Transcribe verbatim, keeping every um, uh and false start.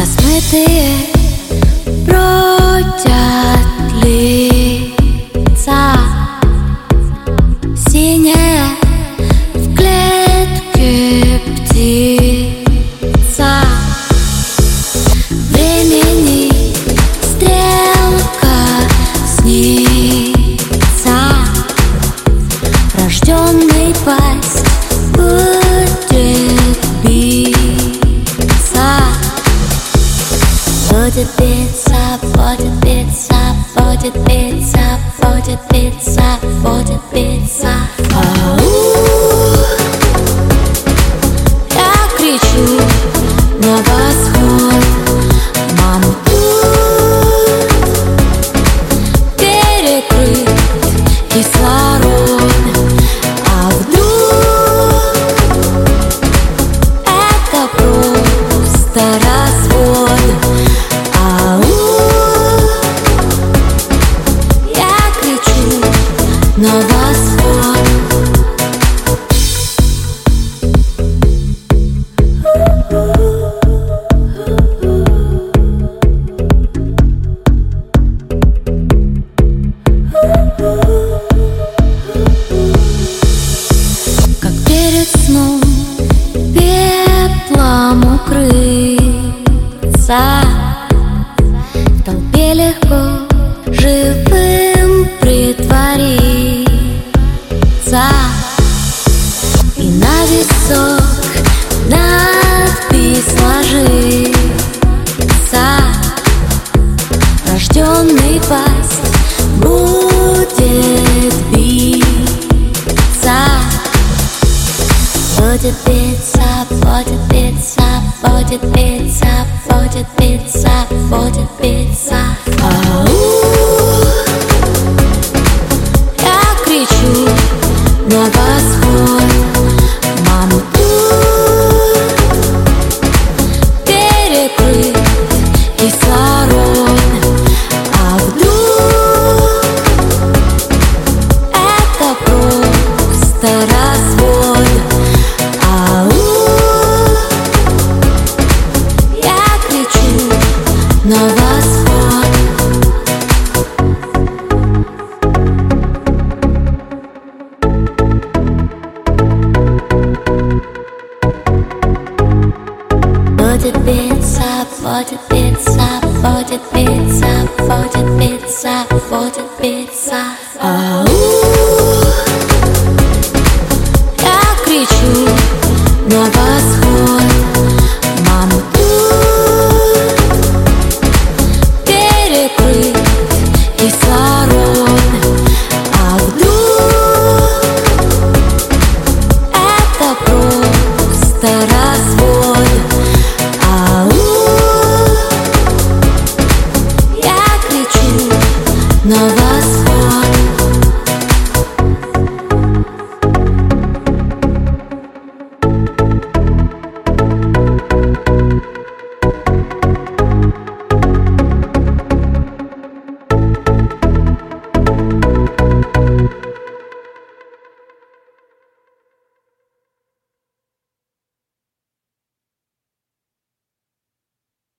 Размытые бродят лица, синяя в клетке птица. Времени стрелка снится, рожденный пасть будет биться. Будет биться, будет биться, будет биться, будет биться, будет биться. Ау! Я кричу на восход, мам, тут перекрыт кислород. А вдруг это просто развод? На восход. Как перед сном пеплом укрыться, в толпе легко живым притвориться, и на висок надпись ложится: рожденный пасть будет биться. Будет биться, будет биться, будет биться, будет биться, будет биться. Ау! На восход, мам, тут перекрыт кислород. А вдруг это просто развод? Ау! Я кричу на восход. Будет биться, будет биться, будет биться, будет биться, будет